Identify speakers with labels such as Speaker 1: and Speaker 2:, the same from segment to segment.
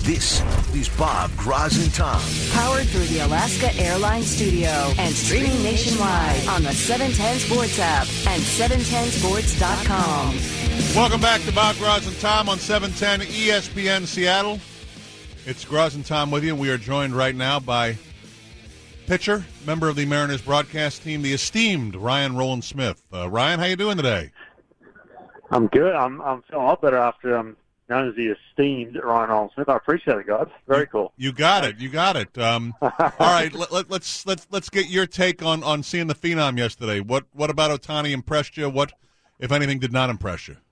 Speaker 1: This is Bob, Graz, and Tom.
Speaker 2: Powered through the Alaska Airlines Studio and streaming nationwide on the 710 Sports app and 710sports.com.
Speaker 3: Welcome back to Bob, Graz, and Tom on 710 ESPN Seattle. It's Graz and Tom with you. We are joined right now by pitcher, member of the Mariners broadcast team, the esteemed Ryan Rowland-Smith. Ryan, how you doing today?
Speaker 4: I'm good. I'm feeling a lot better after I'm known as the esteemed Ryan Rowland-Smith. I appreciate it, guys. Very cool.
Speaker 3: You got it. All right, let's get your take on seeing the Phenom yesterday. What about Ohtani impressed you? What, if anything, did not impress you?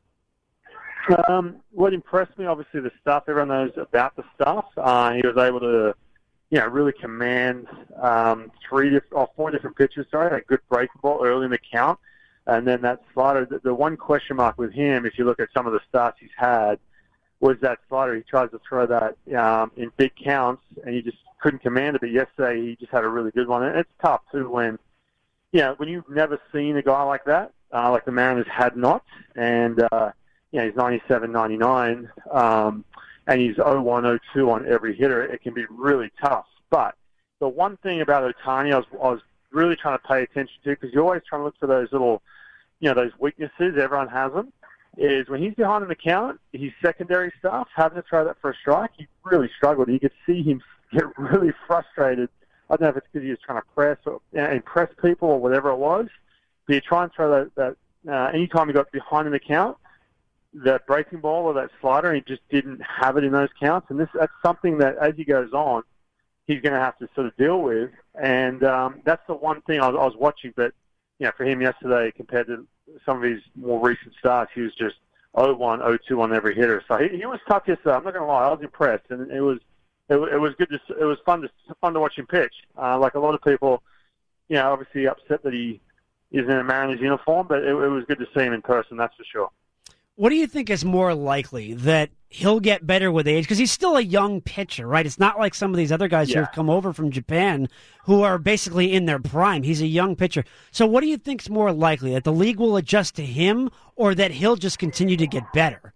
Speaker 4: What impressed me, obviously, the stuff. Everyone knows about the stuff. He was able to, really command 4 different pitches. A good breaking ball early in the count, and then that slider. The one question mark with him, if you look at some of the starts he's had, was that slider. He tries to throw that in big counts, and he just couldn't command it. But yesterday, he just had a really good one. And it's tough too when you've never seen a guy like that, like the Mariners had not, and he's 97, 99, and he's 0-1, 0-2 on every hitter. It can be really tough. But the one thing about Ohtani I was really trying to pay attention to, because you're always trying to look for those little, those weaknesses, everyone has them, is when he's behind in the count, his secondary stuff, having to throw that for a strike, he really struggled. You could see him get really frustrated. I don't know if it's because he was trying to press or impress people or whatever it was, but you try and throw that anytime he got behind in the count, that breaking ball or that slider, and he just didn't have it in those counts. And that's something that, as he goes on, he's going to have to sort of deal with. And that's the one thing I was watching. But, for him yesterday, compared to some of his more recent starts, he was just 0-1, 0-2 on every hitter. So he was tough yesterday. I'm not going to lie. I was impressed. And it was good. It was fun to watch him pitch. Like a lot of people, obviously upset that he is in a Mariners uniform, but it was good to see him in person, that's for sure.
Speaker 5: What do you think is more likely, that he'll get better with age? Because he's still a young pitcher, right? It's not like some of these other guys who have come over from Japan who are basically in their prime. He's a young pitcher. So what do you think is more likely, that the league will adjust to him or that he'll just continue to get better?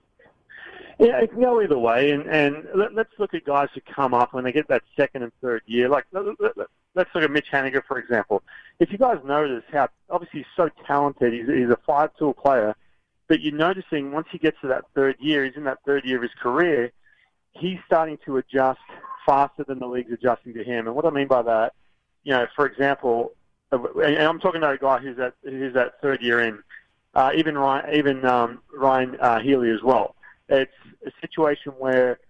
Speaker 4: Yeah, it can go either way. And let's look at guys who come up when they get that second and third year. Like, let's look at Mitch Haniger, for example. If you guys notice how, obviously, he's so talented, he's a five-tool player, but you're noticing once he gets to that third year, he's in that third year of his career, he's starting to adjust faster than the league's adjusting to him. And what I mean by that, for example, and I'm talking about a guy who's that third year in, even Ryan Healy as well. It's a situation where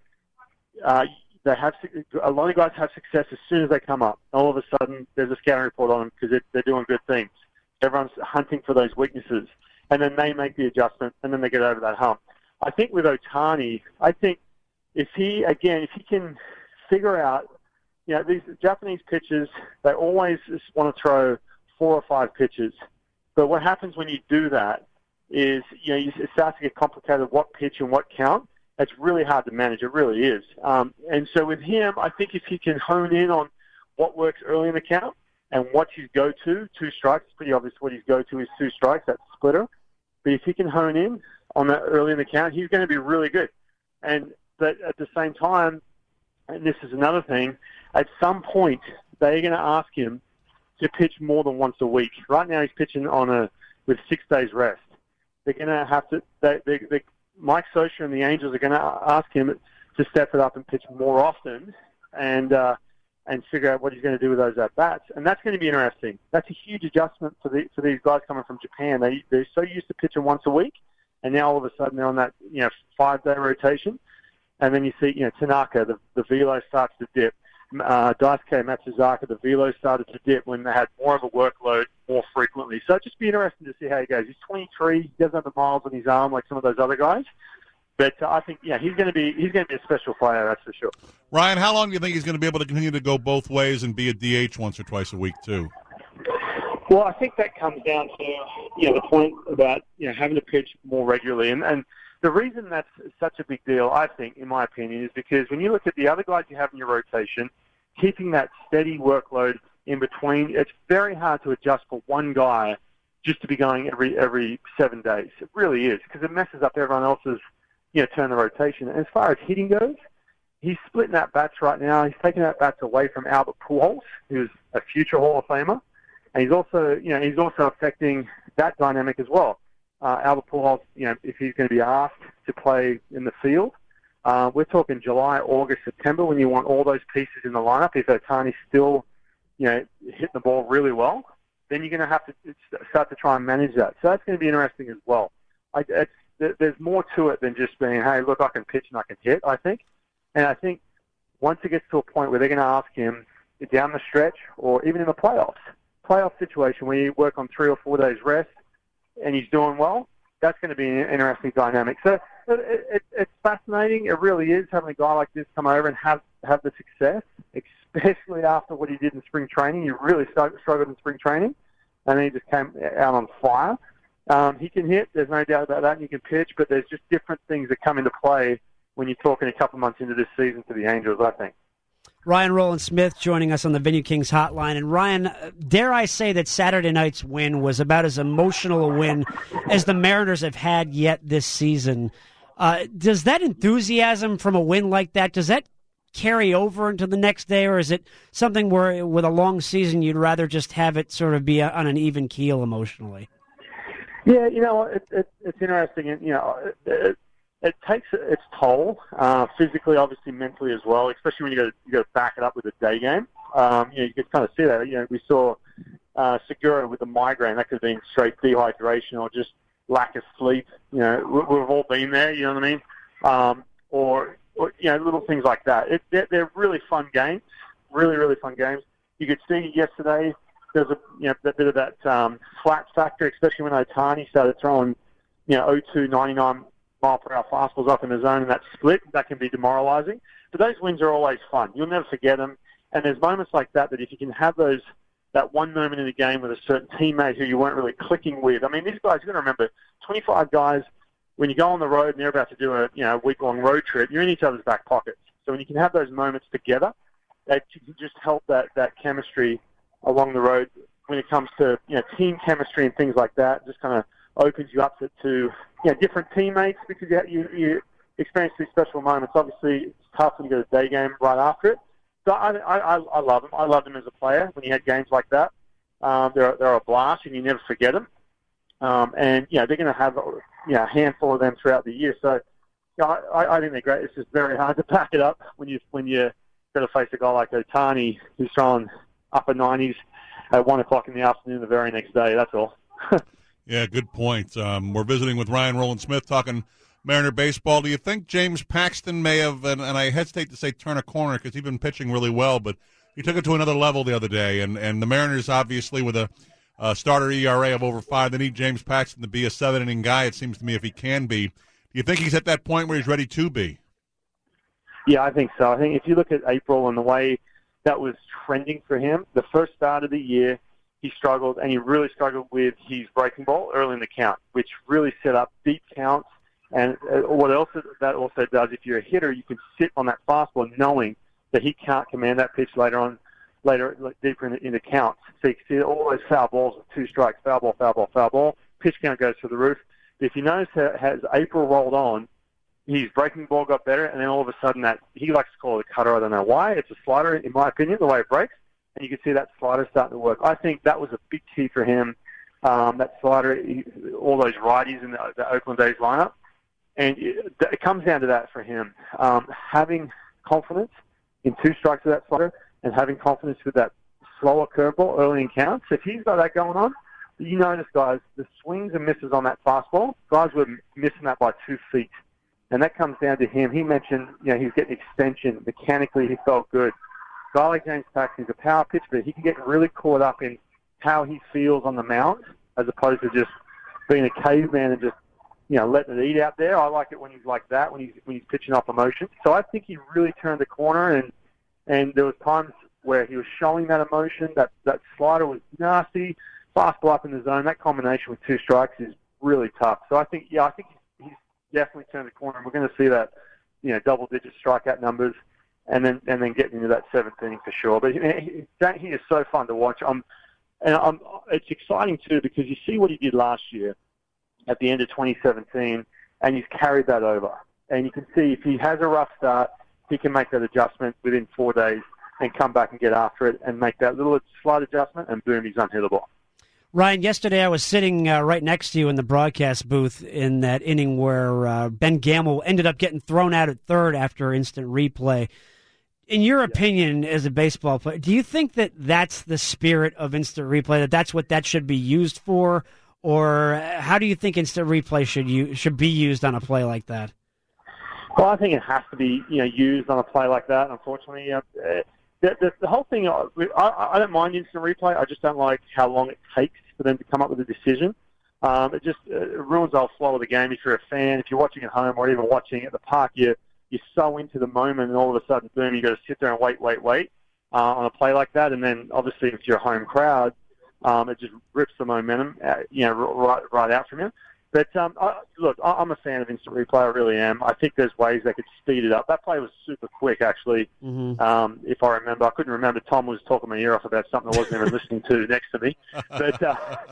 Speaker 4: they have a lot of guys have success as soon as they come up. All of a sudden, there's a scouting report on them because they're doing good things. Everyone's hunting for those weaknesses. And then they make the adjustment, and then they get over that hump. I think with Ohtani, if he can figure out, these Japanese pitchers, they always just want to throw 4 or 5 pitches. But what happens when you do that is, it starts to get complicated, what pitch and what count. It's really hard to manage. It really is. And so with him, I think if he can hone in on what works early in the count and what's his go-to, 2 strikes, it's pretty obvious what his go-to is, 2 strikes, that's splitter. But if he can hone in on that early in the count, he's going to be really good. But at the same time, and this is another thing, at some point they're going to ask him to pitch more than once a week. Right now he's pitching with 6 days rest. They're going to have to. Mike Scioscia and the Angels are going to ask him to step it up and pitch more often, and figure out what he's going to do with those at-bats. And that's going to be interesting. That's a huge adjustment for these guys coming from Japan. They're so used to pitching once a week, and now all of a sudden they're on that 5-day rotation. And then you see Tanaka, the velo starts to dip. Daisuke Matsuzaka, the velo started to dip when they had more of a workload more frequently. So it'd just be interesting to see how he goes. He's 23. He doesn't have the miles on his arm like some of those other guys. But I think, he's going to be a special player, that's for sure.
Speaker 3: Ryan, how long do you think he's going to be able to continue to go both ways and be a DH once or twice a week too?
Speaker 4: Well, I think that comes down to the point about having to pitch more regularly, and the reason that's such a big deal, I think, in my opinion, is because when you look at the other guys you have in your rotation, keeping that steady workload in between, it's very hard to adjust for one guy just to be going every 7 days. It really is, because it messes up everyone else's turn the rotation. And as far as hitting goes, he's splitting at bats right now. He's taking at bats away from Albert Pujols, who's a future Hall of Famer, and he's also affecting that dynamic as well. Albert Pujols, if he's going to be asked to play in the field, we're talking July, August, September when you want all those pieces in the lineup. If Ohtani's still, hitting the ball really well, then you're going to have to start to try and manage that. So that's going to be interesting as well. There's more to it than just being, hey, look, I can pitch and I can hit, I think. And I think once it gets to a point where they're going to ask him down the stretch or even in the playoff situation where you work on 3 or 4 days rest and he's doing well, that's going to be an interesting dynamic. So it's fascinating. It really is having a guy like this come over and have the success, especially after what he did in spring training. He really struggled in spring training, and then he just came out on fire. He can hit, there's no doubt about that, and he can pitch, but there's just different things that come into play when you're talking a couple months into this season for the Angels, I think.
Speaker 5: Ryan Rowland-Smith joining us on the Venue Kings hotline. And Ryan, dare I say that Saturday night's win was about as emotional a win as the Mariners have had yet this season. Does that enthusiasm from a win like that, does that carry over into the next day, or is it something where with a long season you'd rather just have it sort of be on an even keel emotionally?
Speaker 4: Yeah, it's interesting. And, it takes its toll, physically, obviously, mentally as well, especially when you got to back it up with a day game. You can kind of see that. We saw Segura with the migraine. That could have been straight dehydration or just lack of sleep. We've all been there, you know what I mean? Or little things like that. They're really fun games, really, really fun games. You could see yesterday there's a bit of that flat factor, especially when Ohtani started throwing 0-2, 99 mile-per-hour fastballs up in the zone, and that split, that can be demoralizing. But those wins are always fun. You'll never forget them. And there's moments like that if you can have that one moment in the game with a certain teammate who you weren't really clicking with. I mean, these guys, you've got to remember, 25 guys, when you go on the road and they're about to do a week-long road trip, you're in each other's back pockets. So when you can have those moments together, that can just help that chemistry along the road when it comes to team chemistry and things like that. Just kind of opens you up to different teammates because you experience these special moments. Obviously, it's tough when you get a day game right after it. So I love him. I loved him as a player when he had games like that. They're a blast, and you never forget them. And they're going to have a handful of them throughout the year. So I think they're great. It's just very hard to back it up when you got to face a guy like Ohtani who's throwing upper 90s at 1 o'clock in the afternoon the very next day. That's all.
Speaker 3: Yeah, good point. We're visiting with Ryan Rowland-Smith talking Mariner baseball. Do you think James Paxton may have, and I hesitate to say turn a corner because he's been pitching really well, but he took it to another level the other day, and the Mariners obviously with a starter ERA of over 5, they need James Paxton to be a 7-inning guy, it seems to me, if he can be. Do you think he's at that point where he's ready to be?
Speaker 4: Yeah, I think so. I think if you look at April and the way that was trending for him, the first start of the year, he struggled, and he really struggled with his breaking ball early in the count, which really set up deep counts. And what else that also does, if you're a hitter, you can sit on that fastball knowing that he can't command that pitch later deeper in the counts. So you can see all those foul balls with 2 strikes, foul ball, foul ball, foul ball. Pitch count goes through the roof. But if you notice as April rolled on, his breaking ball got better, and then all of a sudden he likes to call it a cutter. I don't know why. It's a slider, in my opinion, the way it breaks. And you can see that slider starting to work. I think that was a big key for him, that slider, all those righties in the Oakland A's lineup. And it comes down to that for him, having confidence in 2 strikes of that slider and having confidence with that slower curveball early in counts. If he's got that going on, you notice, guys, the swings and misses on that fastball, guys were missing that by 2 feet. And that comes down to him. He mentioned, he's getting extension. Mechanically, he felt good. Guy like James Paxton, he's a power pitcher, but he can get really caught up in how he feels on the mound as opposed to just being a caveman and just, letting it eat out there. I like it when he's like that, when he's pitching off emotion. So I think he really turned the corner, and there was times where he was showing that emotion. That slider was nasty, fastball up in the zone. That combination with 2 strikes is really tough. So I think he's definitely turned the corner, and we're going to see that, double-digit strikeout numbers. And then getting into that 7th inning for sure. But he is so fun to watch. It's exciting too because you see what he did last year at the end of 2017, and he's carried that over. And you can see if he has a rough start, he can make that adjustment within 4 days and come back and get after it and make that little slight adjustment, and boom, he's unhittable.
Speaker 5: Ryan, yesterday I was sitting right next to you in the broadcast booth in that inning where Ben Gamble ended up getting thrown out at third after instant replay. In your opinion, as a baseball player, do you think that that's the spirit of instant replay, that that's what that should be used for? Or how do you think instant replay should be used on a play like that?
Speaker 4: Well, I think it has to be used on a play like that, unfortunately. The whole thing, I don't mind instant replay. I just don't like how long it takes for them to come up with a decision. It just ruins the whole flow of the game. If you're a fan, if you're watching at home or even watching at the park, you're so into the moment, and all of a sudden, boom, you've got to sit there and wait on a play like that. And then, obviously, if you're a home crowd, it just rips the momentum, right out from you. But, look, I'm a fan of instant replay. I really am. I think there's ways they could speed it up. That play was super quick, actually, if I remember. I couldn't remember. Tom was talking my ear off about something I wasn't even listening to next to me. But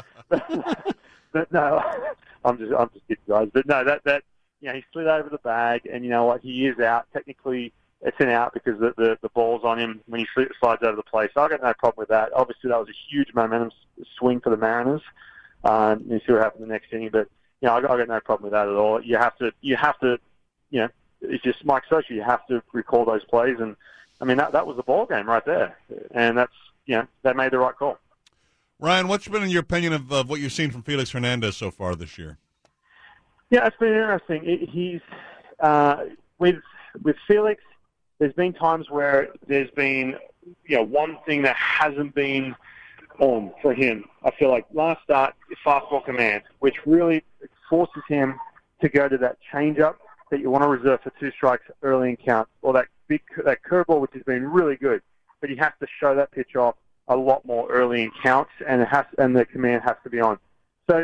Speaker 4: no, I'm just kidding, guys. But, no, that he slid over the bag, and you know what? He is out. Technically, it's an out because the ball's on him when he slides over the plate. So I got no problem with that. Obviously, that was a huge momentum swing for the Mariners. You see what happened the next inning, but I got no problem with that at all. You have to, if you're Mike Scioscia, you have to recall those plays, and I mean that was the ball game right there, and that's they made the right call.
Speaker 3: Ryan, what's been in your opinion of what you've seen from Felix Hernandez so far this year?
Speaker 4: Yeah, it's been interesting. He's with Felix. There's been times where there's been one thing that hasn't been on for him. I feel like last start, fastball command, which really forces him to go to that changeup that you want to reserve for 2 strikes early in count, or that curveball, which has been really good, but he has to show that pitch off a lot more early in counts, and the command has to be on. So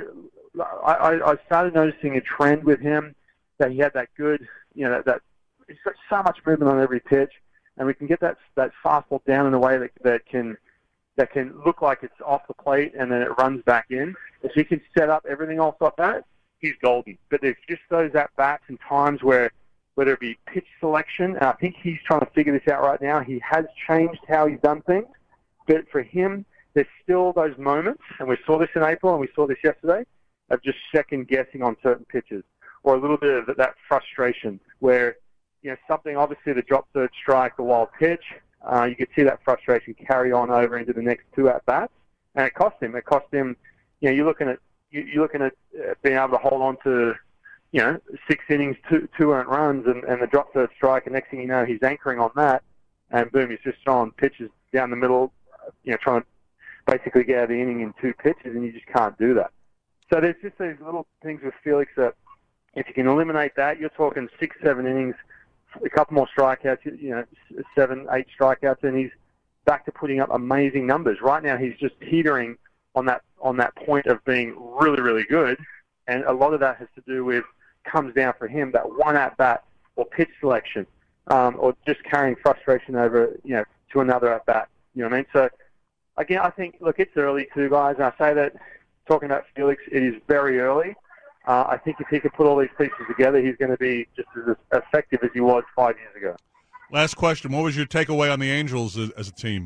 Speaker 4: I started noticing a trend with him that he had that good, that he's got so much movement on every pitch, and we can get that fastball down in a way that can look like it's off the plate and then it runs back in. If he can set up everything else like that, he's golden. But there's just those at-bats and times where, whether it be pitch selection, and I think he's trying to figure this out right now. He has changed how he's done things, but for him, there's still those moments, and we saw this in April and we saw this yesterday, of just second-guessing on certain pitches, or a little bit of that frustration where, something, obviously the drop third strike, the wild pitch, you could see that frustration carry on over into the next 2 at-bats, and it cost him. You're looking at being able to hold on to, 6 innings, 2 earned runs, and the drop third strike, and next thing you know, he's anchoring on that, and boom, he's just throwing pitches down the middle, trying to basically get out of the inning in 2 pitches, and you just can't do that. So there's just these little things with Felix that, if you can eliminate that, you're talking 6, 7 innings, a couple more strikeouts, 7, 8 strikeouts, and he's back to putting up amazing numbers. Right now, he's just teetering on that point of being really, really good, and a lot of that has to do with, comes down for him, that one at-bat or pitch selection, or just carrying frustration over, to another at-bat. You know what I mean? So, again, I think, look, it's early too, guys, and I say that, talking about Felix, it is very early. I think if he can put all these pieces together, he's going to be just as effective as he was 5 years ago.
Speaker 3: Last question. What was your takeaway on the Angels as a team?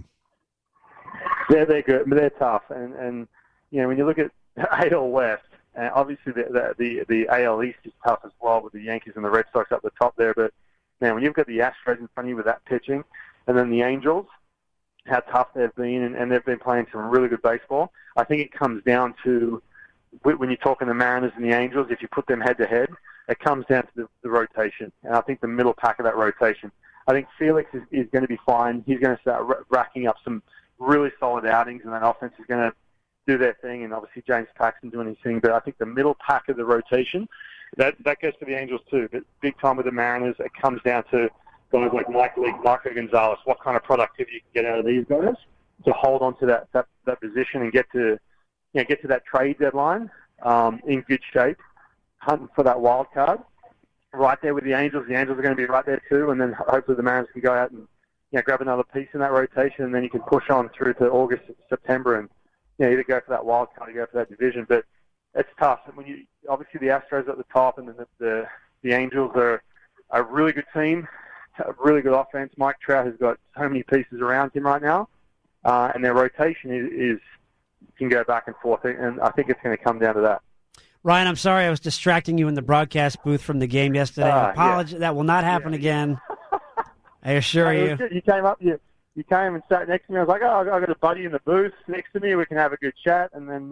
Speaker 4: They're good, but they're tough. And when you look at AL West, obviously the AL East is tough as well with the Yankees and the Red Sox up the top there. But, man, when you've got the Astros in front of you with that pitching, and then the Angels, how tough they've been, and they've been playing some really good baseball, I think it comes down to, when you're talking the Mariners and the Angels, if you put them head-to-head, it comes down to the rotation. And I think the middle pack of that rotation. I think Felix is going to be fine. He's going to start racking up some really solid outings, and that offense is going to do their thing, and obviously James Paxton doing his thing. But I think the middle pack of the rotation, that goes to the Angels too. But big time with the Mariners, it comes down to guys like Mike Leake, Marco Gonzalez, what kind of productivity you can get out of these guys to hold on to that position and get to that trade deadline in good shape, hunting for that wild card. Right there with the Angels. The Angels are going to be right there too, and then hopefully the Mariners can go out and grab another piece in that rotation, and then you can push on through to August, September, and either go for that wild card or go for that division. But it's tough. When obviously the Astros at the top, and then the Angels are a really good team a really good offense. Mike Trout has got so many pieces around him right now, and their rotation is can go back and forth, and I think it's going to come down to that.
Speaker 5: Ryan, I'm sorry I was distracting you in the broadcast booth from the game yesterday. I apologize. Yeah. That will not happen again. I assure you.
Speaker 4: You came up, you came and sat next to me. I was like, oh, I've got a buddy in the booth next to me. We can have a good chat. And then,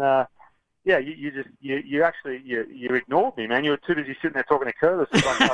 Speaker 4: you ignored me, man. You were too busy sitting there talking to Curtis.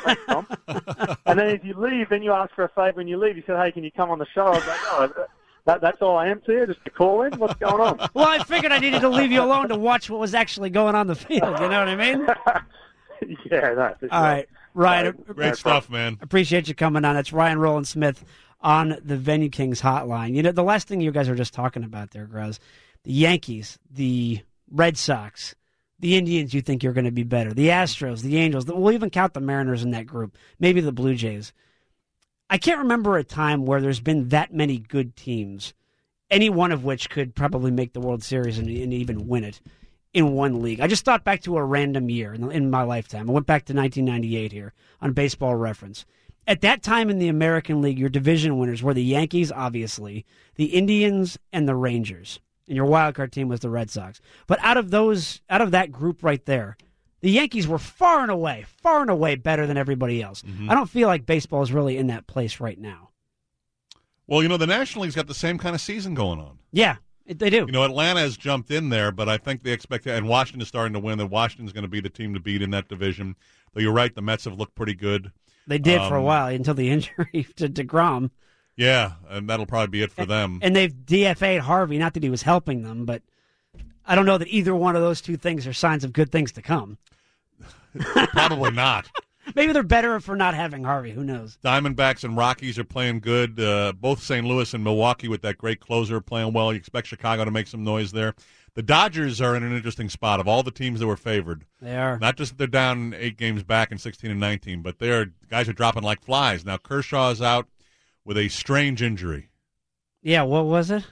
Speaker 4: And then as you leave, then you ask for a favor when you leave. You said, hey, can you come on the show? I was like, oh, that's all I am to you, just to call in? What's going on?
Speaker 5: Well, I figured I needed to leave you alone to watch what was actually going on the field. You know what I mean?
Speaker 4: Yeah, no, for sure.
Speaker 5: All right, Ryan.
Speaker 3: Great stuff, man.
Speaker 5: Appreciate you coming on. That's Ryan Rowland-Smith on the Venue Kings hotline. You know, the last thing you guys were just talking about there, Graz, the Yankees, the Red Sox, the Indians you think you're going to be better, the Astros, the Angels. We'll even count the Mariners in that group, maybe the Blue Jays. I can't remember a time where there's been that many good teams, any one of which could probably make the World Series and even win it in one league. I just thought back to a random year in my lifetime. I went back to 1998 here on Baseball Reference. At that time in the American League, your division winners were the Yankees, obviously, the Indians, and the Rangers. And your wildcard team was the Red Sox. But out of that group right there, the Yankees were far and away better than everybody else. Mm-hmm. I don't feel like baseball is really in that place right now.
Speaker 3: Well, the National League's got the same kind of season going on.
Speaker 5: Yeah, they do.
Speaker 3: Atlanta has jumped in there, but I think they expect, and Washington is starting to win, that Washington's going to be the team to beat in that division. Though you're right, the Mets have looked pretty good.
Speaker 5: They did for a while until the injury to DeGrom.
Speaker 3: Yeah, and that'll probably be it for them.
Speaker 5: And they've DFA'd Harvey, not that he was helping them, but I don't know that either one of those two things are signs of good things to come.
Speaker 3: Probably not.
Speaker 5: Maybe they're better for not having Harvey. Who knows?
Speaker 3: Diamondbacks and Rockies are playing good. Both St. Louis and Milwaukee with that great closer are playing well. You expect Chicago to make some noise there. The Dodgers are in an interesting spot. Of all the teams that were favored,
Speaker 5: they are.
Speaker 3: Not just that they're down 8 games back in 16 and 19, but guys are dropping like flies. Now Kershaw is out with a strange injury.
Speaker 5: Yeah, what was it?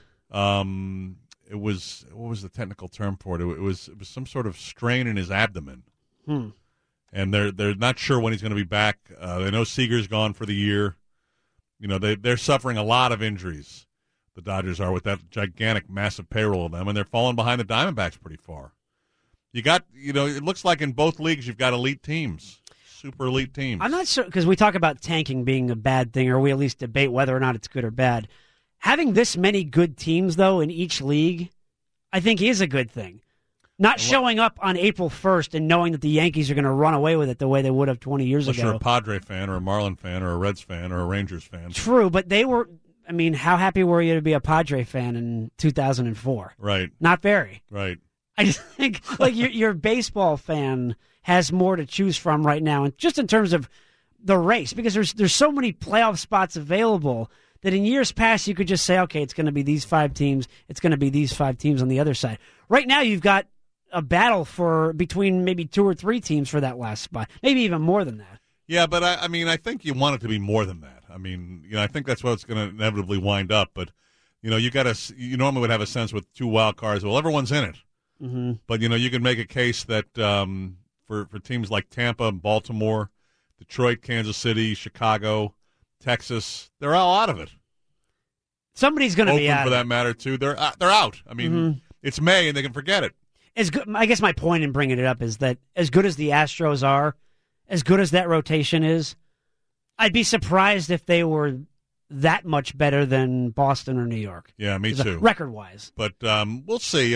Speaker 3: It was, what was the technical term for it? It was some sort of strain in his abdomen. And they're not sure when he's going to be back. They know Seager's gone for the year. They're suffering a lot of injuries. The Dodgers are with that gigantic, massive payroll of them, and they're falling behind the Diamondbacks pretty far. You got, it looks like in both leagues you've got elite teams, super elite teams.
Speaker 5: I'm not sure, because we talk about tanking being a bad thing, or we at least debate whether or not it's good or bad. Having this many good teams, though, in each league, I think is a good thing. Not showing up on April 1st and knowing that the Yankees are going to run away with it the way they would have 20 years ago.
Speaker 3: Unless you're a Padre fan or a Marlin fan or a Reds fan or a Rangers fan.
Speaker 5: True, but they were, how happy were you to be a Padre fan in 2004?
Speaker 3: Right.
Speaker 5: Not very.
Speaker 3: Right.
Speaker 5: I just think your baseball fan has more to choose from right now, and just in terms of the race, because there's so many playoff spots available that in years past you could just say, okay, it's going to be these 5 teams, it's going to be these 5 teams on the other side. Right now you've got a battle between maybe 2 or 3 teams for that last spot, maybe even more than that.
Speaker 3: Yeah, but I think you want it to be more than that. I think that's what it's going to inevitably wind up. But you normally would have a sense with 2 wild cards. Well, everyone's in it. Mm-hmm. But you can make a case that for teams like Tampa, Baltimore, Detroit, Kansas City, Chicago, Texas, they're all out of it.
Speaker 5: Somebody's going to be out.
Speaker 3: Oakland, for that matter, too. They're out. It's May and they can forget it.
Speaker 5: I guess my point in bringing it up is that as good as the Astros are, as good as that rotation is, I'd be surprised if they were that much better than Boston or New York.
Speaker 3: Yeah, me too.
Speaker 5: Record-wise.
Speaker 3: But we'll see.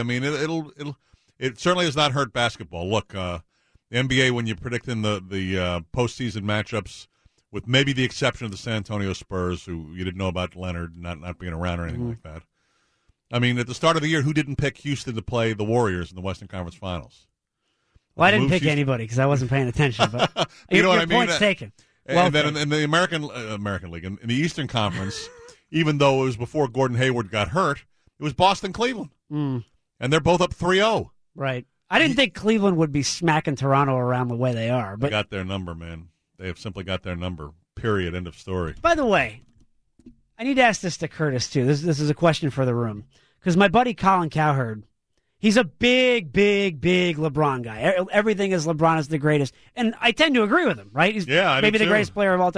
Speaker 3: It certainly has not hurt basketball. Look, the NBA, when you're predicting the postseason matchups, with maybe the exception of the San Antonio Spurs, who you didn't know about Leonard not being around or anything like that. At the start of the year, who didn't pick Houston to play the Warriors in the Western Conference Finals?
Speaker 5: Well, I didn't pick anybody because I wasn't paying attention. But your point's taken.
Speaker 3: And then in the American League, in the Eastern Conference, even though it was before Gordon Hayward got hurt, it was Boston-Cleveland. And they're both up 3-0.
Speaker 5: Right. I didn't think Cleveland would be smacking Toronto around the way they are. But
Speaker 3: they got their number, man. They have simply got their number. Period. End of story.
Speaker 5: By the way, I need to ask this to Curtis, too. This is a question for the room. Because my buddy Colin Cowherd, he's a big, big, big LeBron guy. Everything is LeBron is the greatest. And I tend to agree with him, right? He's maybe the greatest player of all time.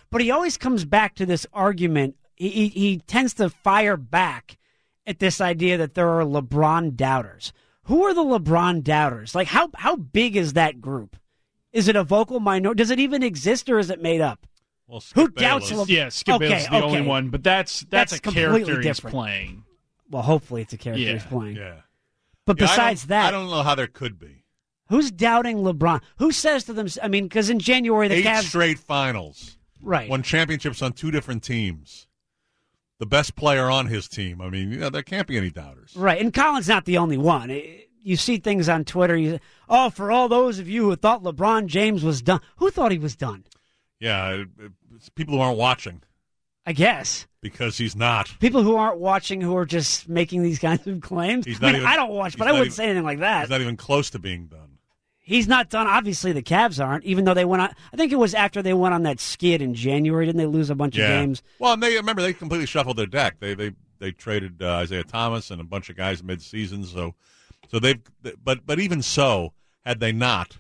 Speaker 5: But he always comes back to this argument. He tends to fire back at this idea that there are LeBron doubters. Who are the LeBron doubters? Like, how big is that group? Is it a vocal minority? Does it even exist, or is it made up?
Speaker 3: Well, Skip
Speaker 5: Who
Speaker 3: Bayless.
Speaker 5: doubts LeBron?
Speaker 6: Yeah, Skip Bayless is the only one, but that's a
Speaker 5: completely
Speaker 6: character he's
Speaker 5: different.
Speaker 6: playing.
Speaker 5: Well, hopefully it's a character he's
Speaker 6: Yeah.
Speaker 5: playing.
Speaker 3: Yeah.
Speaker 5: But
Speaker 3: Yeah,
Speaker 5: besides that,
Speaker 3: I don't know how there could be.
Speaker 5: who's doubting LeBron? Who says to them? I mean, because in January the
Speaker 3: 8
Speaker 5: Cavs
Speaker 3: straight finals.
Speaker 5: right.
Speaker 3: Won championships on 2 different teams. The best player on his team. I mean, there can't be any doubters.
Speaker 5: Right, and Colin's not the only one. You see things on Twitter. For all those of you who thought LeBron James was done, who thought he was done?
Speaker 3: Yeah, it's people who aren't watching
Speaker 5: I guess
Speaker 3: because he's not.
Speaker 5: people who aren't watching who are just making these kinds of claims.
Speaker 3: He's
Speaker 5: I
Speaker 3: not
Speaker 5: mean,
Speaker 3: even-
Speaker 5: I don't watch,
Speaker 3: he's
Speaker 5: but I
Speaker 3: not
Speaker 5: wouldn't
Speaker 3: even-
Speaker 5: say anything like that.
Speaker 3: He's not even close to being done.
Speaker 5: He's not done. Obviously, the Cavs aren't, even though they went on. I think it was after they went on that skid in January. Didn't they lose a bunch of games?
Speaker 3: Well, and they completely shuffled their deck. They traded Isaiah Thomas and a bunch of guys mid-season. So they've. But even so, had they not,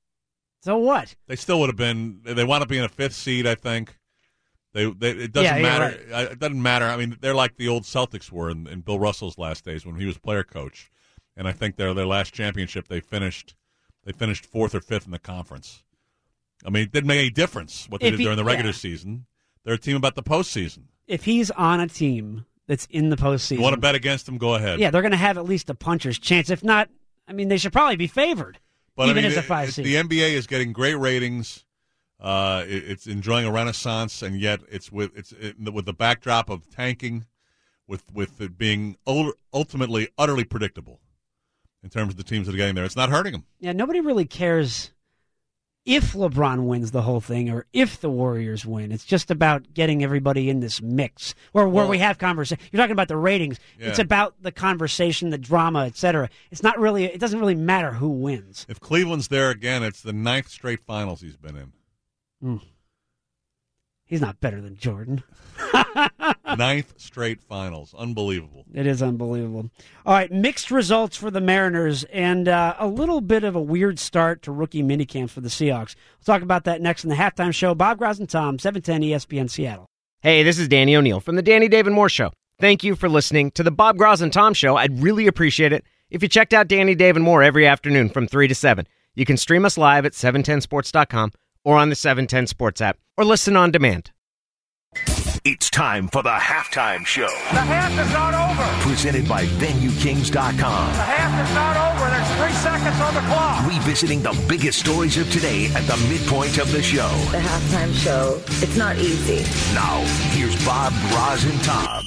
Speaker 5: So what?
Speaker 3: they still would have been. They wound up being a 5th seed, I think. It doesn't
Speaker 5: Yeah, you're
Speaker 3: matter. It doesn't matter. I mean, they're like the old Celtics were in Bill Russell's last days when he was player coach, and I think their last championship they finished 4th or 5th in the conference. I mean, it didn't make any difference what they did during the regular season. They're a team about the postseason.
Speaker 5: If he's on a team that's in the postseason,
Speaker 3: You want to bet against them? Go ahead.
Speaker 5: yeah, they're going to have at least a puncher's chance. If not, I mean, they should probably be favored,
Speaker 3: But
Speaker 5: even
Speaker 3: I mean,
Speaker 5: as a 5 seed.
Speaker 3: The NBA is getting great ratings. It's enjoying a renaissance, and yet it's with the backdrop of tanking, with it being ultimately utterly predictable in terms of the teams that are getting there. It's not hurting them.
Speaker 5: Yeah, nobody really cares if LeBron wins the whole thing or if the Warriors win. It's just about getting everybody in this mix where we have conversation. You're talking about the ratings.
Speaker 3: Yeah.
Speaker 5: It's about the conversation, the drama, etc. It's not really. It doesn't really matter who wins.
Speaker 3: If Cleveland's there again, it's the 9th straight finals he's been in.
Speaker 5: He's not better than Jordan.
Speaker 3: 9th straight finals. Unbelievable.
Speaker 5: It is unbelievable. All right, mixed results for the Mariners and a little bit of a weird start to rookie minicamps for the Seahawks. We'll talk about that next in the halftime show. Bob Gross and Tom, 710 ESPN Seattle.
Speaker 7: Hey, this is Danny O'Neill from the Danny David Moore Show. Thank you for listening to the Bob Gross and Tom Show. I'd really appreciate it if you checked out Danny David Moore every afternoon from 3 to 7. You can stream us live at 710sports.com or on the 710 Sports app, or listen on demand.
Speaker 1: It's time for the Halftime Show.
Speaker 8: The half is not over.
Speaker 1: Presented by VenueKings.com.
Speaker 8: The half is not over. There's 3 seconds on the clock.
Speaker 1: Revisiting the biggest stories of today at the midpoint of the show.
Speaker 9: The halftime show. It's not easy.
Speaker 1: Now, here's Bob, Graz, and Tom.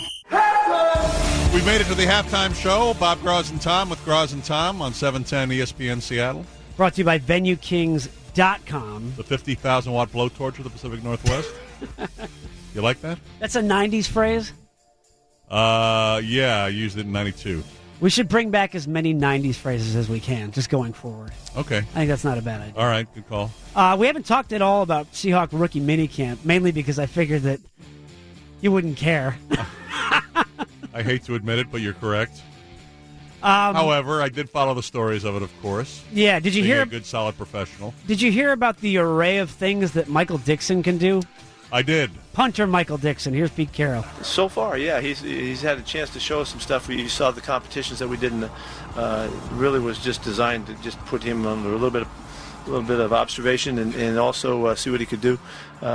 Speaker 3: We made it to the halftime show. Bob Graz and Tom with Graz and Tom on 710 ESPN Seattle.
Speaker 5: Brought to you by VenueKings.com.
Speaker 3: The 50,000-watt blowtorch of the Pacific Northwest. You like that?
Speaker 5: That's a 90s phrase.
Speaker 3: Yeah, I used it in 92.
Speaker 5: We should bring back as many 90s phrases as we can, just going forward.
Speaker 3: Okay.
Speaker 5: I think that's not a bad idea.
Speaker 3: All right, good call.
Speaker 5: We haven't talked at all about Seahawk rookie minicamp, mainly because I figured that you wouldn't care.
Speaker 3: I hate to admit it, but you're correct. However, I did follow the stories of it, of course.
Speaker 5: Yeah, did you
Speaker 3: Being
Speaker 5: hear?
Speaker 3: a good, solid professional.
Speaker 5: Did you hear about the array of things that Michael Dixon can do?
Speaker 3: I did.
Speaker 5: Punter Michael Dixon. Here's Pete Carroll.
Speaker 10: So far, yeah, he's had a chance to show us some stuff. You saw the competitions that we did, and really was just designed to just put him under a little bit of observation and also see what he could do.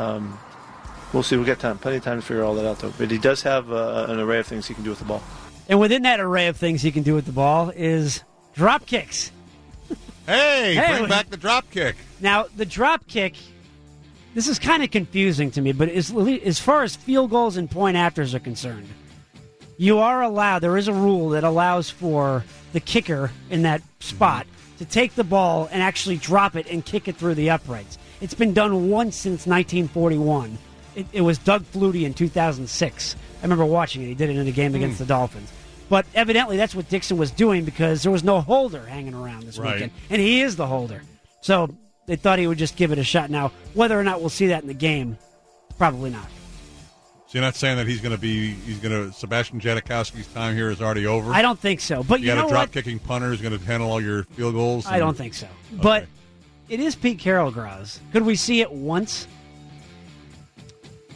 Speaker 10: We'll see. We've got time, plenty of time to figure all that out, though. But he does have an array of things he can do with the ball.
Speaker 5: And within that array of things he can do with the ball is drop kicks.
Speaker 3: Hey, bring back the drop kick.
Speaker 5: Now, the drop kick, this is kind of confusing to me, but as far as field goals and point afters are concerned, you are allowed, there is a rule that allows for the kicker in that spot to take the ball and actually drop it and kick it through the uprights. It's been done once since 1941. It was Doug Flutie in 2006. I remember watching it. He did it in a game against the Dolphins. But evidently that's what Dixon was doing because there was no holder hanging around this weekend. And he is the holder. So they thought he would just give it a shot. Now, whether or not we'll see that in the game, probably not.
Speaker 3: So you're not saying that Sebastian Janikowski's time here is already over?
Speaker 5: I don't think so. But you know
Speaker 3: got a
Speaker 5: what?
Speaker 3: drop-kicking punter who's going to handle all your field goals?
Speaker 5: I don't think so. Okay. But it is Pete Carroll, Graz. Could we see it once?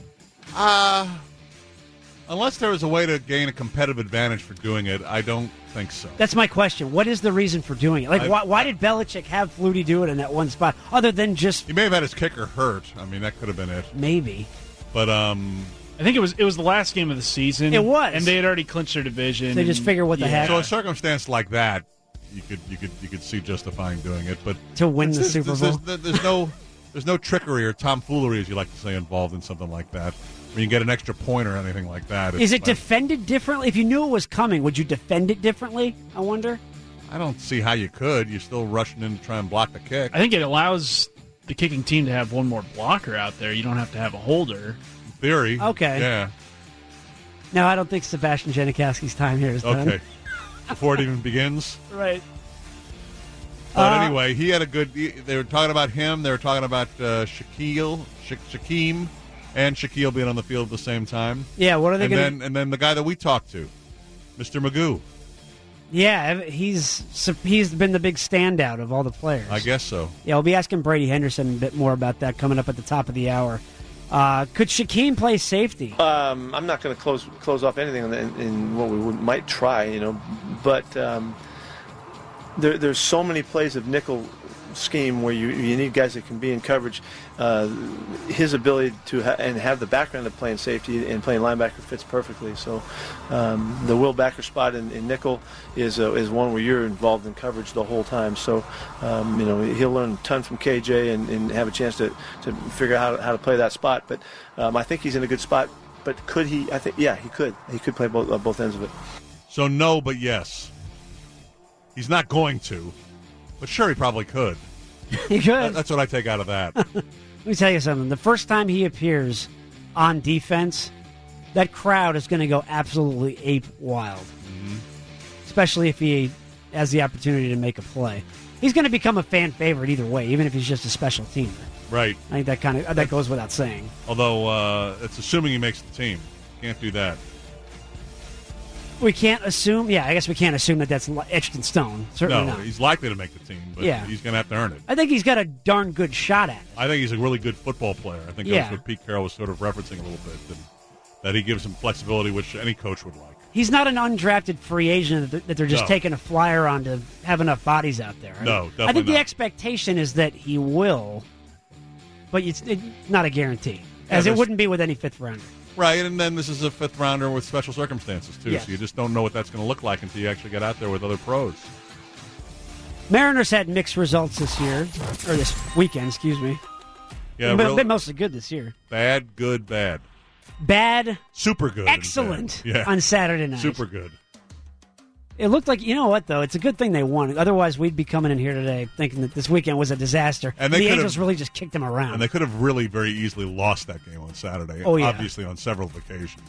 Speaker 3: Unless there was a way to gain a competitive advantage for doing it, I don't think so.
Speaker 5: That's my question. What is the reason for doing it? Like, why did Belichick have Flutie do it in that one spot, other than just...
Speaker 3: He may have had his kicker hurt. I mean, that could have been it.
Speaker 5: Maybe.
Speaker 3: But,
Speaker 6: I think it was the last game of the season.
Speaker 5: It was.
Speaker 6: And they had already clinched their division.
Speaker 5: So they just figure what the heck.
Speaker 3: So a circumstance like that, you could see justifying doing it. But
Speaker 5: to win the Super Bowl?
Speaker 3: There's no trickery or tomfoolery, as you like to say, involved in something like that. When you get an extra point or anything like that.
Speaker 5: Is it defended differently? If you knew it was coming, would you defend it differently, I wonder?
Speaker 3: I don't see how you could. You're still rushing in to try and block the kick.
Speaker 6: I think it allows the kicking team to have one more blocker out there. You don't have to have a holder.
Speaker 3: In theory.
Speaker 5: Okay.
Speaker 3: Yeah.
Speaker 5: No, I don't think Sebastian Janikowski's time here is done.
Speaker 3: Okay. Before it even begins?
Speaker 5: Right.
Speaker 3: But anyway, he had a good... They were talking about him. They were talking about Shaquem and Shaquille being on the field at the same time.
Speaker 5: Yeah, what are they
Speaker 3: going to... And then the guy that we talked to, Mr. Magoo.
Speaker 5: Yeah, he's been the big standout of all the players.
Speaker 3: I guess so.
Speaker 5: Yeah, we'll be asking Brady Henderson a bit more about that coming up at the top of the hour. Could Shaquem play safety?
Speaker 10: I'm not going to close off anything in what we might try, but there's so many plays of nickel scheme where you need guys that can be in coverage. His ability to have the background of playing safety and playing linebacker fits perfectly. So the Will Backer spot in nickel is one where you're involved in coverage the whole time. So he'll learn a ton from KJ and have a chance to figure out how to play that spot. But I think he's in a good spot. But could he? I think he could. He could play both ends of it.
Speaker 3: So no, but yes. He's not going to. But sure, he probably could.
Speaker 5: He could.
Speaker 3: That's what I take out of that.
Speaker 5: Let me tell you something. The first time he appears on defense, that crowd is going to go absolutely ape wild. Mm-hmm. Especially if he has the opportunity to make a play. He's going to become a fan favorite either way, even if he's just a special teamer.
Speaker 3: Right.
Speaker 5: I think that goes without saying.
Speaker 3: Although it's assuming he makes the team. Can't do that.
Speaker 5: We can't assume. Yeah, I guess we can't assume that that's etched in stone. Certainly not.
Speaker 3: He's likely to make the team, but he's going to have to earn it.
Speaker 5: I think he's got a darn good shot at it.
Speaker 3: I think he's a really good football player. I think that's what Pete Carroll was sort of referencing a little bit, that he gives him flexibility, which any coach would like.
Speaker 5: He's not an undrafted free agent that they're just taking a flyer on to have enough bodies out there.
Speaker 3: No, definitely
Speaker 5: I think
Speaker 3: not.
Speaker 5: the expectation is that he will, but it's not a guarantee, as it wouldn't be with any fifth rounder. Right,
Speaker 3: and then this is a fifth rounder with special circumstances, too,
Speaker 5: yes.
Speaker 3: So you just don't know what that's going to look like until you actually get out there with other pros.
Speaker 5: Mariners had mixed results this weekend, excuse me.
Speaker 3: Yeah,
Speaker 5: but been mostly good this year.
Speaker 3: Bad, good, bad.
Speaker 5: Bad.
Speaker 3: Super good.
Speaker 5: Excellent on Saturday night.
Speaker 3: Super good.
Speaker 5: It looked like, you know what, though? It's a good thing they won. Otherwise, we'd be coming in here today thinking that this weekend was a disaster. And the Angels really just kicked them around.
Speaker 3: And they could have really very easily lost that game on Saturday.
Speaker 5: Oh, yeah.
Speaker 3: Obviously, on several occasions.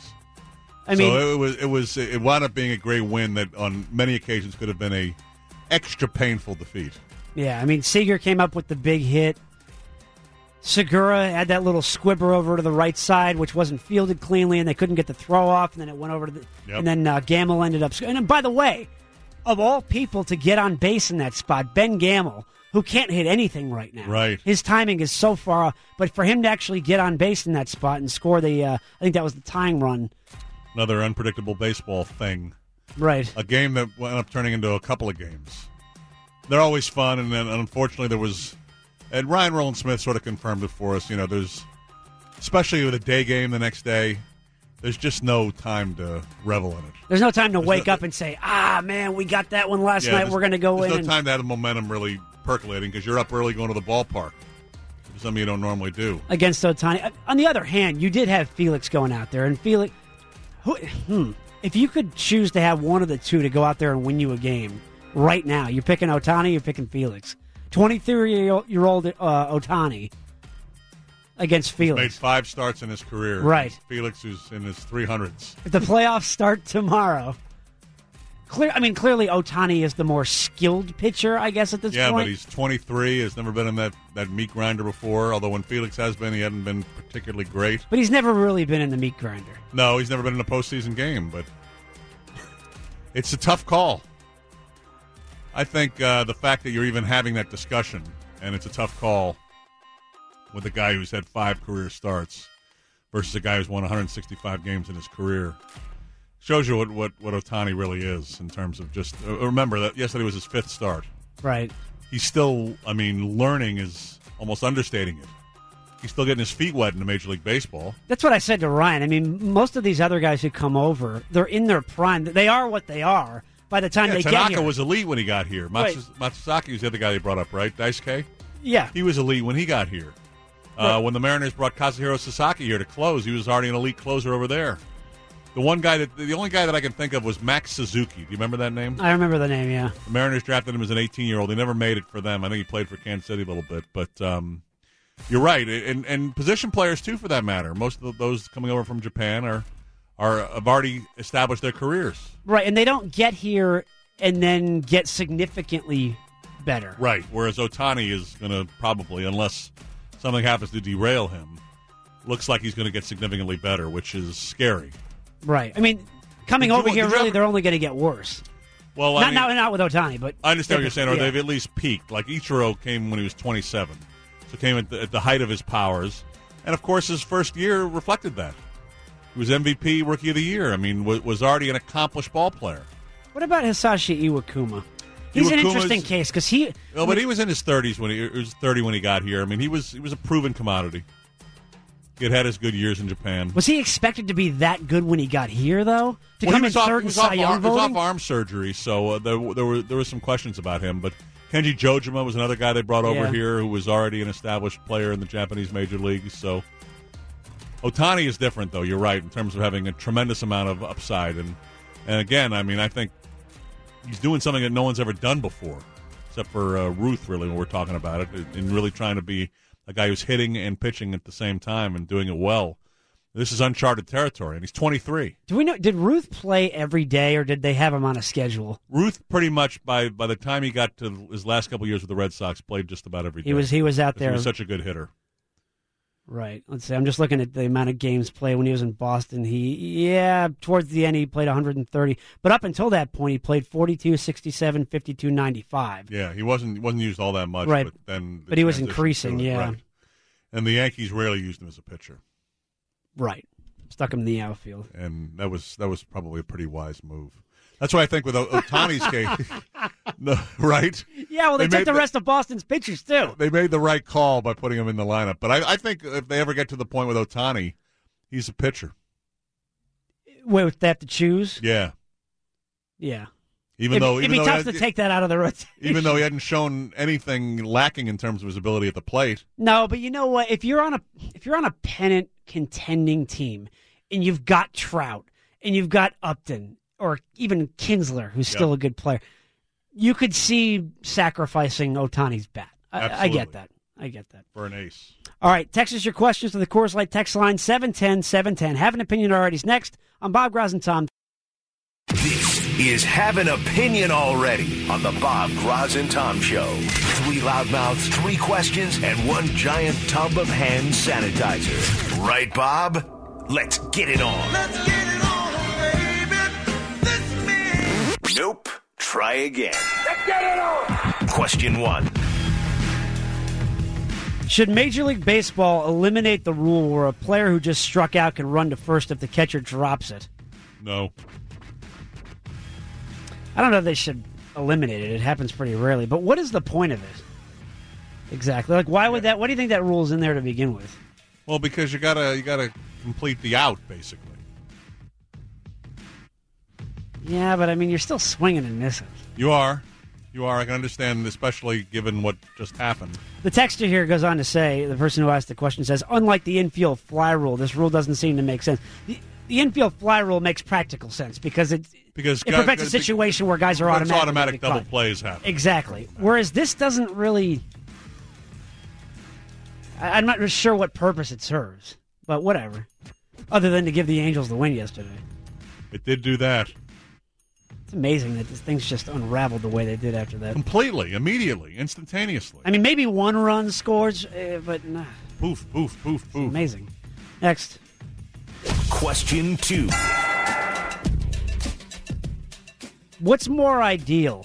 Speaker 3: It wound up being a great win that on many occasions could have been a extra painful defeat.
Speaker 5: Yeah, Seager came up with the big hit. Segura had that little squibber over to the right side, which wasn't fielded cleanly, and they couldn't get the throw off, and then it went over to the... Yep. And then Gamble ended up... And by the way, of all people to get on base in that spot, Ben Gamble, who can't hit anything right now.
Speaker 3: Right.
Speaker 5: His timing is so far off. But for him to actually get on base in that spot and score I think that was the tying run.
Speaker 3: Another unpredictable baseball thing.
Speaker 5: Right.
Speaker 3: A game that wound up turning into a couple of games. They're always fun, and then unfortunately there was... And Ryan Rowland-Smith sort of confirmed it for us. There's, especially with a day game the next day, there's just no time to revel in it.
Speaker 5: There's no time to wake up and say, man, we got that one last night. We're going to go in.
Speaker 3: There's no time to have the momentum really percolating because you're up early going to the ballpark. Something you don't normally do.
Speaker 5: Against Ohtani. On the other hand, you did have Felix going out there. And Felix, if you could choose to have one of the two to go out there and win you a game right now, you're picking Ohtani, you're picking Felix. 23-year-old Ohtani against Felix.
Speaker 3: He's made 5 starts in his career.
Speaker 5: Right.
Speaker 3: Felix, who's in his 300s.
Speaker 5: If the playoffs start tomorrow, clearly Ohtani is the more skilled pitcher, I guess, at this point.
Speaker 3: Yeah, but he's 23, has never been in that meat grinder before, although when Felix has been, he hadn't been particularly great.
Speaker 5: But he's never really been in the meat grinder.
Speaker 3: No, he's never been in a postseason game, but it's a tough call. I think the fact that you're even having that discussion, and it's a tough call with a guy who's had 5 career starts versus a guy who's won 165 games in his career. Shows you what Ohtani really is in terms of just remember that yesterday was his 5th start.
Speaker 5: Right.
Speaker 3: He's still, learning is almost understating it. He's still getting his feet wet in the Major League Baseball.
Speaker 5: That's what I said to Ryan. I mean, most of these other guys who come over, they're in their prime. They are what they are by the time they get here.
Speaker 3: Tanaka was elite when he got here. Matsuzaki was the other guy they brought up, right? Daisuke?
Speaker 5: Yeah.
Speaker 3: He was elite when he got here. Right. When the Mariners brought Kazuhiro Sasaki here to close, he was already an elite closer over there. The only guy that I can think of was Max Suzuki. Do you remember that name?
Speaker 5: I remember the name, yeah.
Speaker 3: The Mariners drafted him as an 18-year-old. He never made it for them. I think he played for Kansas City a little bit. But you're right. And position players, too, for that matter. Most of those coming over from Japan have already established their careers.
Speaker 5: Right, and they don't get here and then get significantly better.
Speaker 3: Right, whereas Ohtani is going to probably, unless something happens to derail him, looks like he's going to get significantly better, which is scary.
Speaker 5: Right. I mean, coming over here, really, they're only going to get worse.
Speaker 3: Well,
Speaker 5: not with Ohtani, but
Speaker 3: I understand what you're saying. Or they've at least peaked. Like Ichiro came when he was 27, so came at the height of his powers, and of course, his first year reflected that. He was MVP, Rookie of the Year. I mean, was already an accomplished ball player. What
Speaker 5: about Hisashi Iwakuma? He's an interesting case because he.
Speaker 3: No, but he was in his 30s when he was 30 when he got here. I mean, he was a proven commodity. He had his good years in Japan.
Speaker 5: Was he expected to be that good when he got here, though? To come in third in Cy Young voting?
Speaker 3: He was off arm surgery, so there were some questions about him. But Kenji Jojima was another guy they brought over here who was already an established player in the Japanese major leagues. So Ohtani is different, though. You're right in terms of having a tremendous amount of upside, and again, I mean, I think he's doing something that no one's ever done before, except for Ruth. Really, when we're talking about it, and really trying to be a guy who's hitting and pitching at the same time and doing it well. This is uncharted territory, and he's 23.
Speaker 5: Do we know? Did Ruth play every day, or did they have him on a schedule?
Speaker 3: Ruth pretty much by the time he got to his last couple of years with the Red Sox, played just about every day.
Speaker 5: He was out there.
Speaker 3: He was such a good hitter.
Speaker 5: Right. Let's see. I'm just looking at the amount of games played when he was in Boston. Towards the end he played 130, but up until that point he played 42, 67, 52, 95.
Speaker 3: Yeah, he wasn't used all that much,
Speaker 5: right.
Speaker 3: But
Speaker 5: he was increasing. Yeah.
Speaker 3: Right. And the Yankees rarely used him as a pitcher.
Speaker 5: Right. Stuck him in the outfield.
Speaker 3: And that was probably a pretty wise move. That's why I think with Ohtani's case, right?
Speaker 5: Yeah, well, they took the rest of Boston's pitchers, too.
Speaker 3: They made the right call by putting him in the lineup. But I think if they ever get to the point with Ohtani, he's a pitcher.
Speaker 5: Wait, they have to choose?
Speaker 3: Yeah.
Speaker 5: Yeah.
Speaker 3: It'd
Speaker 5: be tough to take that out of the rotation.
Speaker 3: Even though he hadn't shown anything lacking in terms of his ability at the plate.
Speaker 5: No, but you know what? If you're on a pennant contending team and you've got Trout and you've got Upton or even Kinsler, who's still a good player, you could see sacrificing Ohtani's bat. I get that.
Speaker 3: For an ace.
Speaker 5: All right, text us your questions to the Coors Light text line 710-710. Have an opinion already's next. I'm Bob Gross and Tom.
Speaker 1: This is Have an Opinion Already on the Bob Gross and Tom Show. 3 loudmouths, 3 questions, and 1 giant tub of hand sanitizer. Right, Bob? Let's get it on. Let's get it on, baby. This man. Nope. Try again. Let's get it on. Question 1.
Speaker 5: Should Major League Baseball eliminate the rule where a player who just struck out can run to first if the catcher drops it?
Speaker 3: No.
Speaker 5: I don't know if they should eliminate it. It happens pretty rarely. But what is the point of it? Exactly. Like, why would that? What do you think that rule's in there to begin with?
Speaker 3: Well, because you gotta complete the out, basically.
Speaker 5: Yeah, but I mean, you're still swinging and missing.
Speaker 3: You are. I can understand, especially given what just happened.
Speaker 5: The texter here goes on to say, the person who asked the question says, unlike the infield fly rule, this rule doesn't seem to make sense. The infield fly rule makes practical sense because it prevents a situation where guys are
Speaker 3: automatic double plays happen.
Speaker 5: Exactly. Whereas this doesn't really. I'm not sure what purpose it serves, but whatever. Other than to give the Angels the win yesterday.
Speaker 3: It did do that.
Speaker 5: It's amazing that things just unraveled the way they did after that.
Speaker 3: Completely, immediately, instantaneously.
Speaker 5: I mean, maybe 1 run scores, but nah.
Speaker 3: Poof, poof, poof, poof.
Speaker 5: It's amazing. Next.
Speaker 1: Question 2.
Speaker 5: What's more ideal?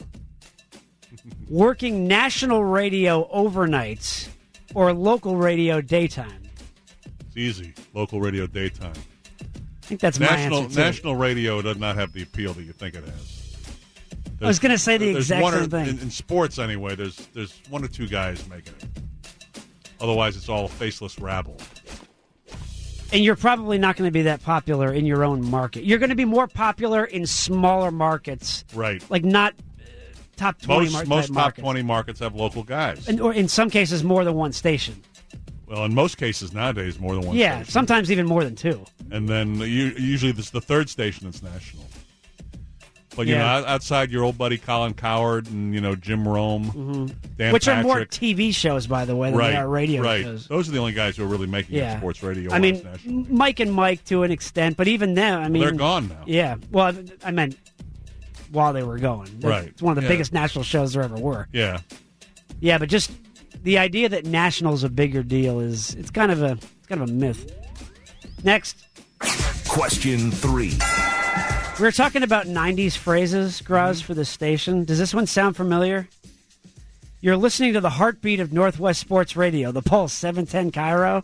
Speaker 5: Working national radio overnights or local radio daytime?
Speaker 3: It's easy. Local radio daytime.
Speaker 5: I think that's my answer, too.
Speaker 3: National radio does not have the appeal that you think it has.
Speaker 5: I was going to say the exact same thing.
Speaker 3: In sports, anyway, there's one or two guys making it. Otherwise, it's all faceless rabble.
Speaker 5: And you're probably not going to be that popular in your own market. You're going to be more popular in smaller markets.
Speaker 3: Right.
Speaker 5: Like not top 20 markets.
Speaker 3: Most top 20 markets have local guys.
Speaker 5: Or in some cases, more than one station.
Speaker 3: Well, in most cases nowadays, more than one station.
Speaker 5: Yeah, sometimes even more than two.
Speaker 3: And then usually this is the third station that's national. But, you know, outside your old buddy Colin Cowherd and, Jim Rome, Dan
Speaker 5: Which
Speaker 3: Patrick.
Speaker 5: are more TV shows, by the way, than they are radio shows.
Speaker 3: Those are the only guys who are really making it sports radio.
Speaker 5: I mean, Mike and Mike to an extent, but even them, I mean...
Speaker 3: they're gone now.
Speaker 5: Yeah. Well, I meant while they were going.
Speaker 3: Right.
Speaker 5: It's one of the biggest national shows there ever were.
Speaker 3: Yeah.
Speaker 5: Yeah, but just the idea that national's a bigger deal is it's kind of a myth. Next.
Speaker 1: Question 3.
Speaker 5: We were talking about 90s phrases, Graz, for the station. Does this one sound familiar? You're listening to the heartbeat of Northwest Sports Radio, the Pulse 710 Cairo.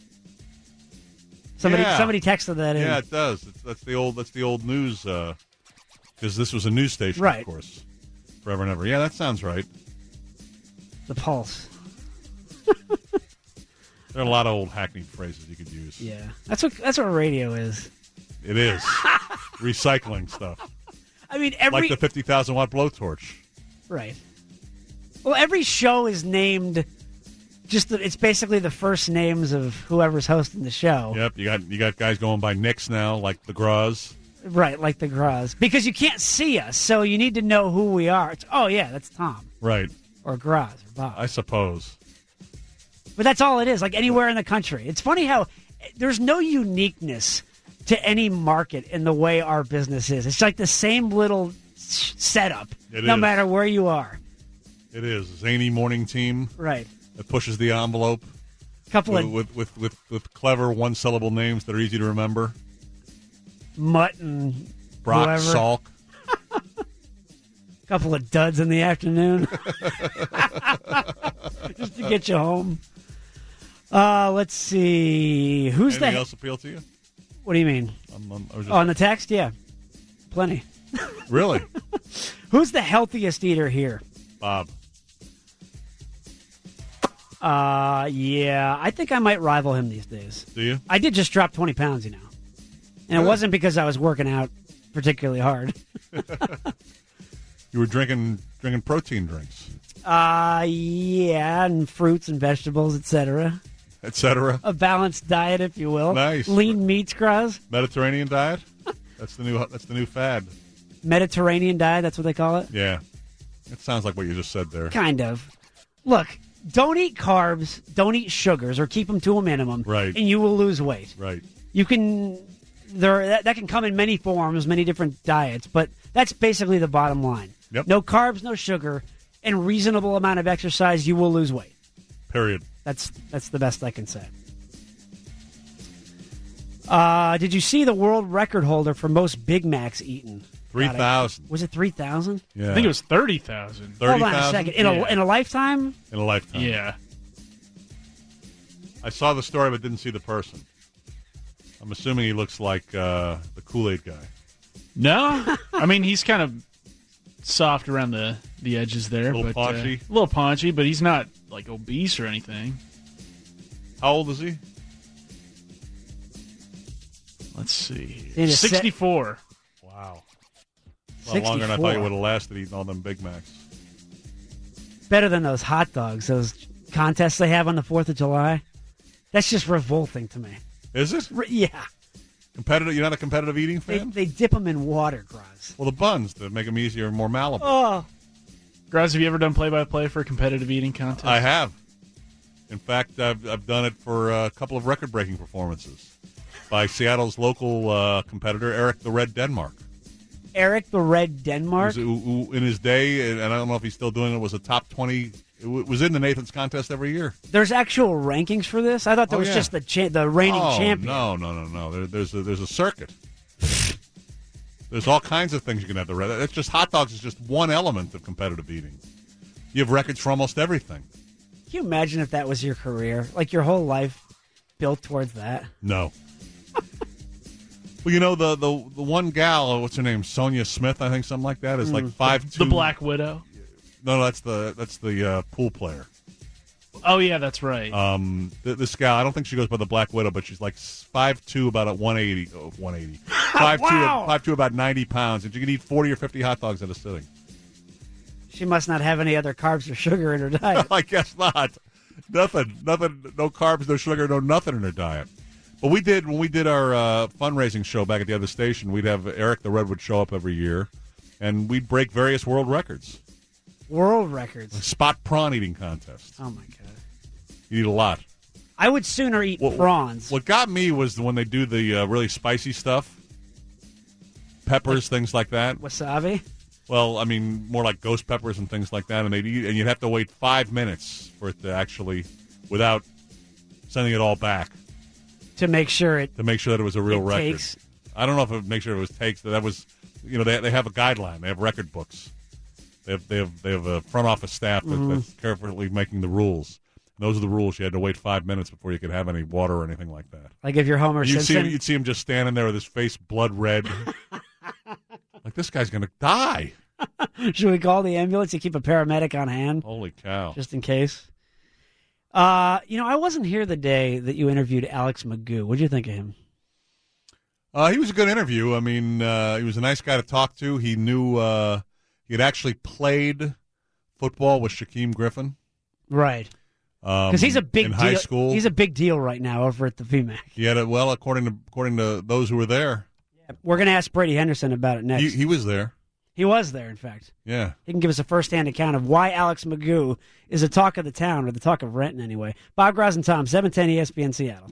Speaker 5: Somebody texted that in.
Speaker 3: Yeah, it does. That's the old news, because this was a news station,
Speaker 5: right.
Speaker 3: Of course, forever and ever. Yeah, that sounds right.
Speaker 5: The Pulse.
Speaker 3: There are a lot of old hackneyed phrases you could use.
Speaker 5: Yeah, that's what radio is.
Speaker 3: It is. Recycling stuff.
Speaker 5: I mean,
Speaker 3: like the 50,000-watt blowtorch.
Speaker 5: Right. Well, every show is named it's basically the first names of whoever's hosting the show.
Speaker 3: Yep, you got guys going by nicks now, like the Graz.
Speaker 5: Right, like the Graz. Because you can't see us, so you need to know who we are. That's Tom.
Speaker 3: Right.
Speaker 5: Or Graz or Bob.
Speaker 3: I suppose.
Speaker 5: But that's all it is, like anywhere in the country. It's funny how there's no uniqueness to any market in the way our business is. It's like the same little setup, no matter where you are.
Speaker 3: It is. Zany morning team.
Speaker 5: Right.
Speaker 3: That pushes the envelope. With clever one-syllable names that are easy to remember.
Speaker 5: Mutt and
Speaker 3: Brock
Speaker 5: whoever.
Speaker 3: Salk.
Speaker 5: Couple of duds in the afternoon. Just to get you home. Let's see.
Speaker 3: Anything else appeal to you?
Speaker 5: What do you mean? On the text? Yeah. Plenty.
Speaker 3: Really?
Speaker 5: Who's the healthiest eater here?
Speaker 3: Bob.
Speaker 5: Yeah. I think I might rival him these days.
Speaker 3: Do you?
Speaker 5: I did just drop 20 pounds, And it wasn't because I was working out particularly hard.
Speaker 3: You were drinking protein drinks.
Speaker 5: Yeah, and fruits and vegetables, etc.
Speaker 3: Etc.
Speaker 5: A balanced diet, if you will.
Speaker 3: Nice.
Speaker 5: Lean meats, Graz.
Speaker 3: Mediterranean diet? That's the new fad.
Speaker 5: Mediterranean diet, that's what they call it?
Speaker 3: Yeah. It sounds like what you just said there.
Speaker 5: Kind of. Look, don't eat carbs, don't eat sugars, or keep them to a minimum.
Speaker 3: Right.
Speaker 5: And you will lose weight.
Speaker 3: Right.
Speaker 5: You can... That can come in many forms, many different diets, but that's basically the bottom line.
Speaker 3: Yep.
Speaker 5: No carbs, no sugar, and reasonable amount of exercise, you will lose weight.
Speaker 3: Period.
Speaker 5: That's the best I can say. Did you see the world record holder for most Big Macs eaten?
Speaker 3: 3,000.
Speaker 5: Was it 3,000?
Speaker 3: Yeah.
Speaker 6: I think it was 30,000.
Speaker 5: 30,000? Hold on a second. In a lifetime?
Speaker 3: In a lifetime.
Speaker 6: Yeah.
Speaker 3: I saw the story but didn't see the person. I'm assuming he looks like the Kool-Aid guy.
Speaker 6: No. I mean, he's kind of soft around the edges there.
Speaker 3: A little paunchy.
Speaker 6: A little paunchy, but he's not like obese or anything.
Speaker 3: How old is he?
Speaker 6: Let's see.
Speaker 5: 64.
Speaker 3: Wow. A lot longer than I thought you would have lasted eating all them Big Macs.
Speaker 5: Better than those hot dogs, those contests they have on the 4th of July. That's just revolting to me.
Speaker 3: Is it?
Speaker 5: Yeah.
Speaker 3: Competitive? You're not a competitive eating fan?
Speaker 5: They dip them in water, Graz.
Speaker 3: Well, the buns to make them easier and more malleable.
Speaker 5: Oh.
Speaker 6: Graz, have you ever done play-by-play for a competitive eating contest?
Speaker 3: I have. In fact, I've done it for a couple of record-breaking performances by Seattle's local competitor, Eric the Red Denmark.
Speaker 5: Eric the Red Denmark?
Speaker 3: Who in his day, and I don't know if he's still doing it, was a top 20. It was in the Nathan's contest every year.
Speaker 5: There's actual rankings for this? I thought there was just the reigning champion.
Speaker 3: No. There's a circuit. There's all kinds of things you can have. It's just hot dogs is just one element of competitive eating. You have records for almost everything.
Speaker 5: Can you imagine if that was your career? Like your whole life, built towards that.
Speaker 3: No. Well, you know, the one gal, what's her name? Sonia Smith, I think, something like that, is like 5'2".
Speaker 6: The Black Widow?
Speaker 3: No, that's the pool player.
Speaker 6: Oh, yeah, that's right.
Speaker 3: This gal, I don't think she goes by the Black Widow, but she's like 5'2", about at 180. 5'2",
Speaker 5: Wow.
Speaker 3: 5'2", about 90 pounds, and she can eat 40 or 50 hot dogs at a sitting.
Speaker 5: She must not have any other carbs or sugar in her diet.
Speaker 3: I guess not. Nothing. No carbs, no sugar, no nothing in her diet. But when we did our fundraising show back at the other station, we'd have Eric the Redwood show up every year, and we'd break various world records.
Speaker 5: World records.
Speaker 3: Spot prawn eating contest.
Speaker 5: Oh, my God.
Speaker 3: You eat a lot.
Speaker 5: I would sooner eat prawns.
Speaker 3: What got me was when they do the really spicy stuff. Peppers, things like that.
Speaker 5: Wasabi?
Speaker 3: Well, I mean, more like ghost peppers and things like that. And you'd have to wait 5 minutes for it to actually, without sending it all back.
Speaker 5: To make sure that
Speaker 3: it was a real record.
Speaker 5: Takes.
Speaker 3: I don't know if it would make sure it was takes. That was, you know, they have a guideline. They have record books. They have a front office staff that's carefully making the rules. And those are the rules. You had to wait 5 minutes before you could have any water or anything like that.
Speaker 5: Like if you're Homer Simpson?
Speaker 3: You'd see him just standing there with his face blood red. Like, this guy's going to die.
Speaker 5: Should we call the ambulance? You keep a paramedic on hand?
Speaker 3: Holy cow.
Speaker 5: Just in case. I wasn't here the day that you interviewed Alex Magoo. What did you think of him?
Speaker 3: He was a good interview. I mean, he was a nice guy to talk to. He knew he had actually played football with Shaquem Griffin.
Speaker 5: Right. Because he's a big
Speaker 3: in
Speaker 5: deal.
Speaker 3: High school.
Speaker 5: He's a big deal right now over at the VMAC.
Speaker 3: He had it well, according to those who were there.
Speaker 5: Yeah, we're going to ask Brady Henderson about it next.
Speaker 3: He was there.
Speaker 5: He was there, in fact.
Speaker 3: Yeah.
Speaker 5: He can give us a first-hand account of why Alex Magoo is the talk of the town, or the talk of Renton anyway. Bob Gross and Tom, 710 ESPN Seattle.